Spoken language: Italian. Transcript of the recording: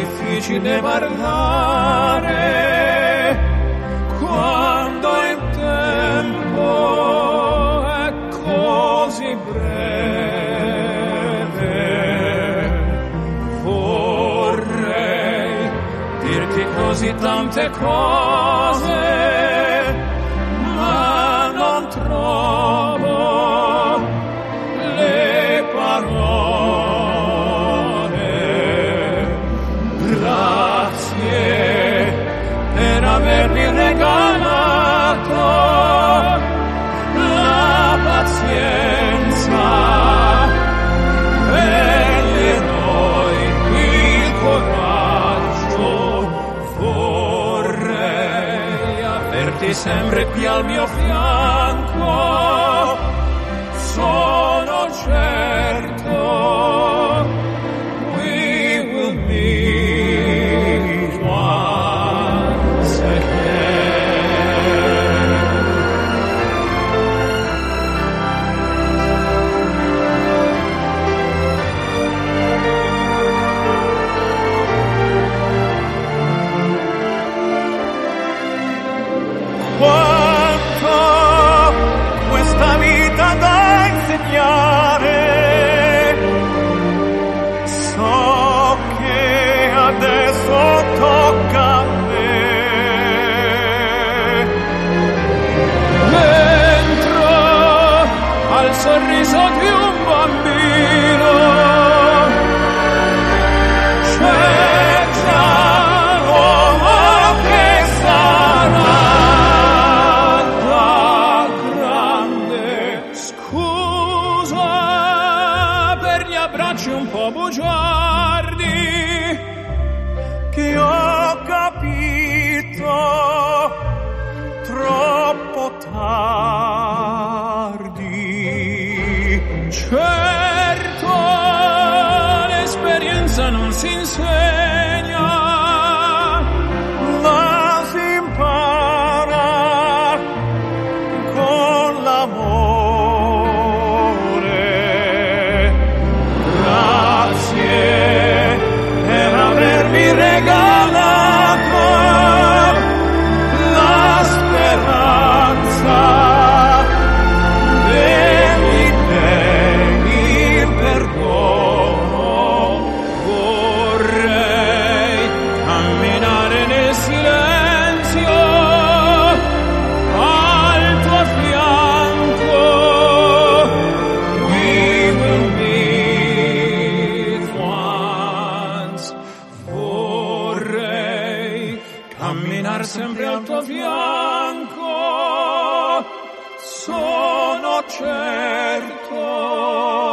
difficile parlare quando il tempo è così breve. Vorrei dirti così tante cose, ma non trovo le parole. Grazie per avermi regalato la pazienza, per gli eroi il coraggio. Vorrei averti sempre qui al mio fianco, sono certo we will meet once quanto questa vita da insegnare, so che adesso tocca a me. Dentro al sorriso di un bambino c'è già l'uomo che sarà da grande. Scusa per gli abbracci un po' bugiardi, che ho capito troppo tardi. Certo, l'esperienza non si insegna, ma si impara con l'amore. Grazie per avermi regalato la speranza, degli dei il perdono. Vorrei camminare nel silenzio al tuo fianco. We will meet once. Vorrei camminare sempre al tuo fianco, sono certo